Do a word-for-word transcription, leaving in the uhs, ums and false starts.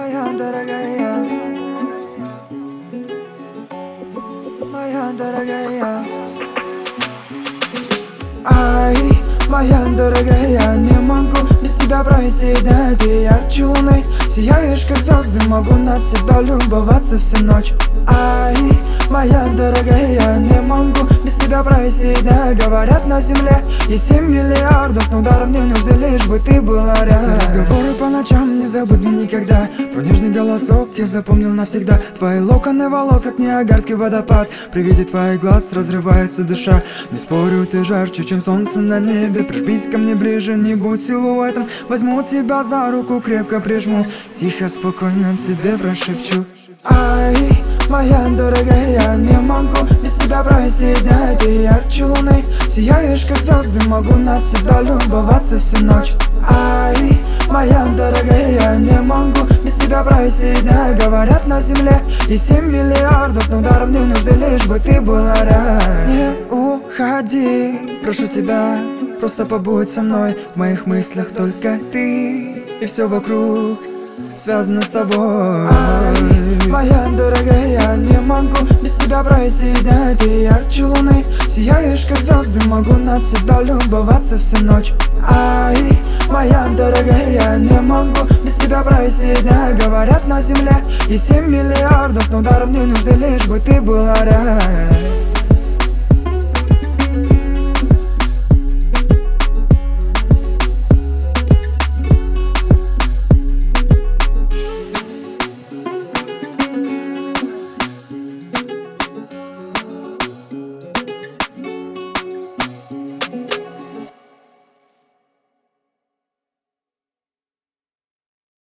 Моя дорогая, моя дорогая. Ай, моя дорогая, не могу без тебя пройти, да, ты ярче луны. Сияешь, как звезды, могу на тебя любоваться всю ночь. Ай, моя дорогая, не могу без тебя пройти, да. Говорят, на земле есть семь миллиардов, но даром мне нужны, лишь бы ты была рядом. Все разговоры по ночам не забудь мне никогда. Твой нежный голосок я запомнил навсегда. Твои локоны волос, как Ниагарский водопад. При виде твоих глаз разрывается душа. Не спорю, ты жарче, чем солнце на небе. Прижмись ко мне ближе, не будь силуэтом. Возьму тебя за руку, крепко прижму. Тихо, спокойно тебе прошепчу. Ай, моя дорогая, не могу без тебя пройти, да, ты ярче луны. Сияешь, как звезды, могу на тебя любоваться всю ночь. Ай, моя дорогая, не могу без тебя пройти, да. Говорят, на земле есть семь миллиардов, но даром мне нужны, лишь бы ты была рядом. Не уходи, прошу тебя, просто побудь со мной. В моих мыслях только ты, и все вокруг связано с тобой. Ай, моя дорогая, не могу без тебя пройти, да, ты ярче луны. Сияешь, как звезды, могу на тебя любоваться всю ночь. Ай, моя дорогая, не могу без тебя пройти, да. Говорят, на земле есть семь миллиардов, но даром мне нужны, лишь бы ты была рядом.